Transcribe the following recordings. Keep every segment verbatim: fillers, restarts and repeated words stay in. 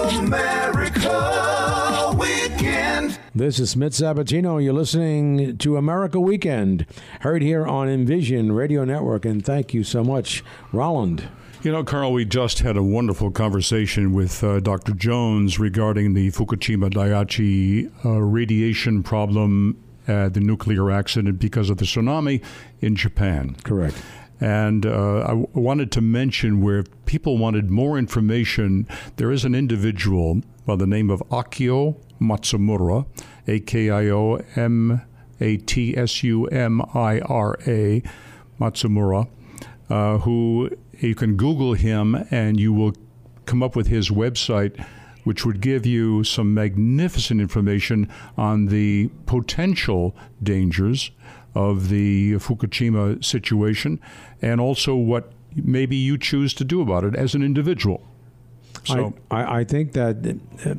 America Weekend. This is Smith Sabatino. You're listening to America Weekend, heard here on Envision Radio Network, and thank you so much, Roland. You know, Carl, we just had a wonderful conversation with uh, Doctor Jones regarding the Fukushima Daiichi uh, radiation problem at the nuclear accident because of the tsunami in Japan. Correct. And uh, I w- wanted to mention where people wanted more information. There is an individual by the name of Akio Matsumura, A K I O M A T S U M I R A, Matsumura, uh, who you can Google him and you will come up with his website, which would give you some magnificent information on the potential dangers of the Fukushima situation and also what maybe you choose to do about it as an individual. So I, I, I think that uh,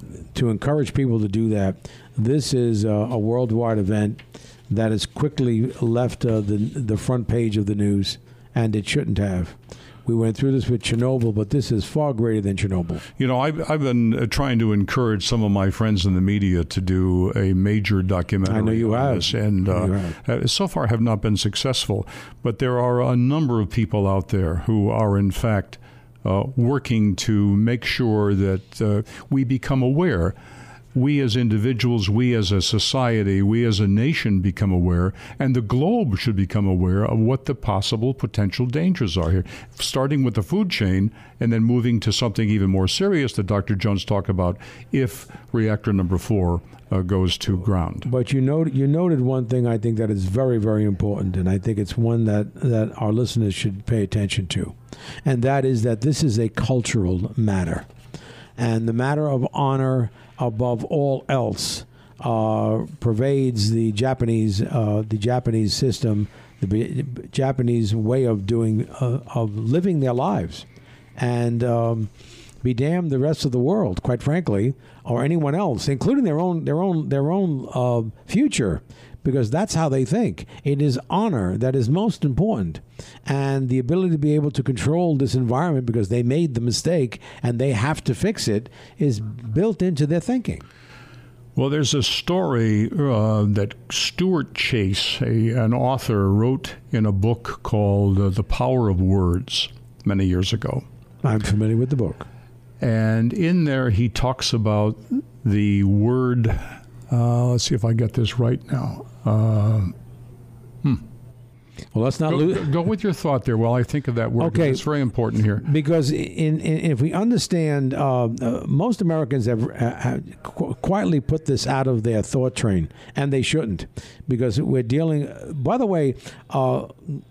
to encourage people to do that, this is a, a worldwide event that has quickly left uh, the the front page of the news, and it shouldn't have. We went through this with Chernobyl, but this is far greater than Chernobyl. You know, I've, I've been uh, trying to encourage some of my friends in the media to do a major documentary. I know you on have. This, and uh, you have. Uh, so far have not been successful. But there are a number of people out there who are, in fact, uh, working to make sure that uh, we become aware. We as individuals, we as a society, we as a nation become aware, and the globe should become aware of what the possible potential dangers are here, starting with the food chain and then moving to something even more serious that Doctor Jones talked about if reactor number four uh, goes to ground. But you noted, you noted one thing I think that is very, very important, and I think it's one that, that our listeners should pay attention to, and that is that this is a cultural matter. And the matter of honor above all else uh, pervades the Japanese uh, the Japanese system, the B- Japanese way of doing uh, of living their lives, and um, be damned the rest of the world, quite frankly, or anyone else, including their own their own their own uh, future. Because that's how they think. It is honor that is most important. And the ability to be able to control this environment because they made the mistake and they have to fix it is built into their thinking. Well, there's a story uh, that Stuart Chase, a, an author, wrote in a book called uh, The Power of Words many years ago. I'm familiar with the book. And in there he talks about the word, uh, let's see if I get this right now. Uh, hmm. Well, let's not go, lose. Go with your thought there while I think of that word. Okay. It's very important here. Because in, in, if we understand, uh, uh, most Americans have, uh, have qu- quietly put this out of their thought train, and they shouldn't. Because we're dealing, by the way, uh,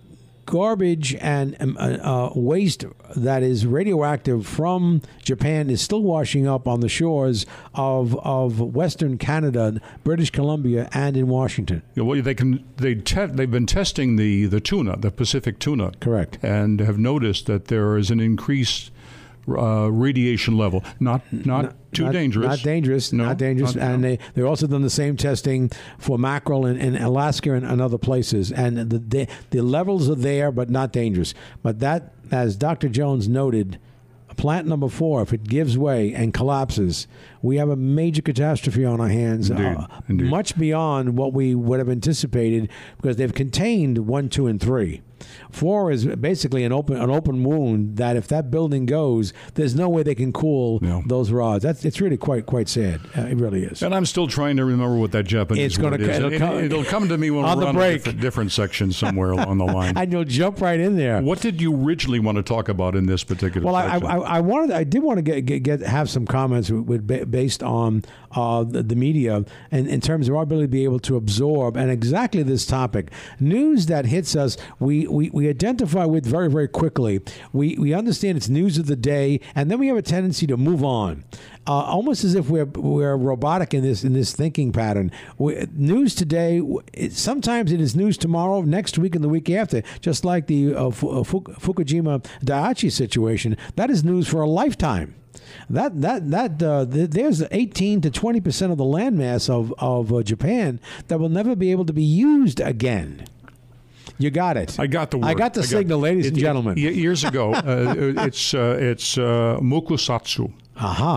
garbage and um, uh, waste that is radioactive from Japan is still washing up on the shores of of Western Canada, British Columbia, and in Washington. Yeah, well, they can they te- they've been testing the the tuna, the Pacific tuna, Correct, and have noticed that there is an increased uh, radiation level. Not not, not too not, dangerous. Not dangerous. No, not dangerous. not, and no. they they're also done the same testing for mackerel in, in Alaska and, and other places. And the, the the levels are there, but not dangerous. But that, as Doctor Jones noted, plant number four, if it gives way and collapses, we have a major catastrophe on our hands. Indeed, uh, indeed. Much beyond what we would have anticipated, because they've contained one, two, and three. Four is basically an open an open wound that if that building goes, there's no way they can cool No. those rods. That's it's really quite quite sad. Uh, it really is. And I'm still trying to remember what that Japanese It's gonna word is. co- it'll It, come- it'll come to me when on we're the on break. a different, different section somewhere along the line. And you'll jump right in there. What did you originally want to talk about in this particular Well, I, section? I, I wanted, I did want to get, get, get have some comments with, with based on uh, the, the media and in terms of our ability to be able to absorb and exactly this topic, news that hits us. We we, we identify with very very quickly. We we understand it's news of the day, and then we have a tendency to move on, uh, almost as if we're we're robotic in this in this thinking pattern. We, news today, it, sometimes it is news tomorrow, next week, and the week after. Just like the uh, Fukushima Daiichi situation, that is news for a lifetime. That that that uh, th- there's eighteen to twenty percent of the landmass of of uh, Japan that will never be able to be used again. You got it. I got the word. I got the I signal, ladies it, and gentlemen. It, years ago, uh, it's uh, it's uh, mokusatsu. Aha.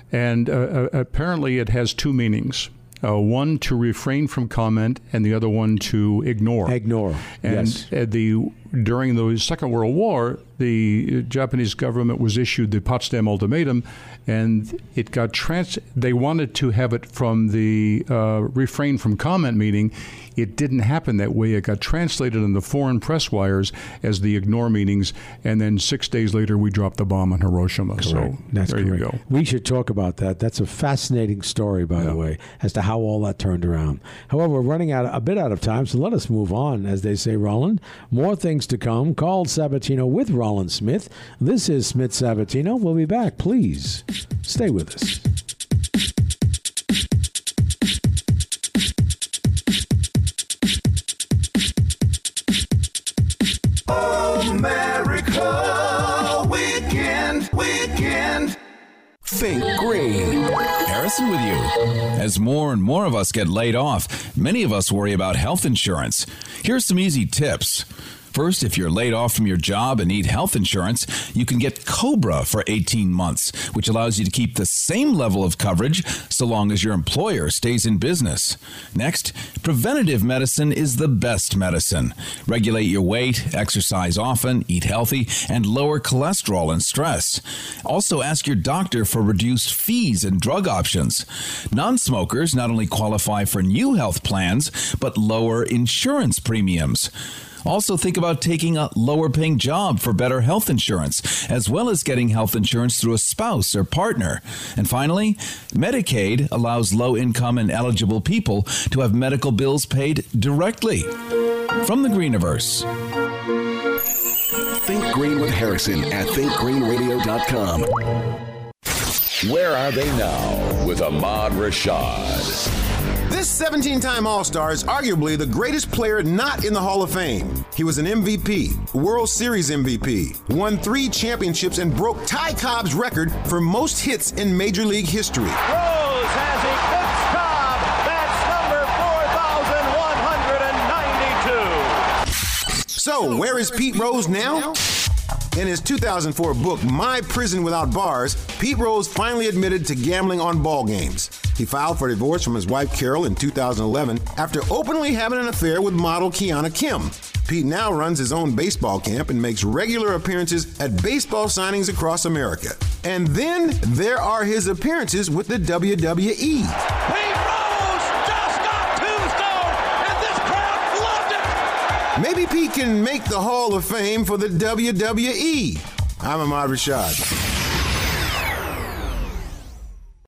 And uh, apparently it has two meanings. Uh, one to refrain from comment, and the other one to ignore. Ignore. And yes. uh, the during the Second World War, the Japanese government was issued the Potsdam Ultimatum, and it got trans. They wanted to have it from the uh, refrain from comment meaning. It didn't happen that way. It got translated in the foreign press wires as the ignore meanings, and then six days later we dropped the bomb on Hiroshima. Correct. So That's there correct. you go. We should talk about that. That's a fascinating story, by Yeah. the way, as to how all that turned around. However, we're running out a bit out of time, so let us move on, as they say, Roland. More things to come. Carl Sabatino with Roland Smith. This is Smith Sabatino. We'll be back. Please stay with us. America Weekend, Weekend. Think Green. Harrison with you. As more and more of us get laid off, many of us worry about health insurance. Here's some easy tips. First, if you're laid off from your job and need health insurance, you can get COBRA for eighteen months, which allows you to keep the same level of coverage so long as your employer stays in business. Next, preventative medicine is the best medicine. Regulate your weight, exercise often, eat healthy, and lower cholesterol and stress. Also, ask your doctor for reduced fees and drug options. Non-smokers not only qualify for new health plans, but lower insurance premiums. Also, think about taking a lower-paying job for better health insurance, as well as getting health insurance through a spouse or partner. And finally, Medicaid allows low-income and eligible people to have medical bills paid directly. From the Greeniverse. Think Green with Harrison at think green radio dot com. Where are they now with Ahmad Rashad? This seventeen-time All-Star is arguably the greatest player not in the Hall of Fame. He was an M V P, World Series M V P, won three championships, and broke Ty Cobb's record for most hits in Major League history. Rose has eclipsed Cobb. That's number four thousand one hundred ninety-two. So, where is Pete Rose now? In his two thousand four book, My Prison Without Bars, Pete Rose finally admitted to gambling on ball games. He filed for divorce from his wife Carol in two thousand eleven after openly having an affair with model Kiana Kim. Pete now runs his own baseball camp and makes regular appearances at baseball signings across America. And then there are his appearances with the W W E. Pete Rose just got tombstone, and this crowd loved it. Maybe Pete can make the Hall of Fame for the W W E. I'm Ahmad Rashad.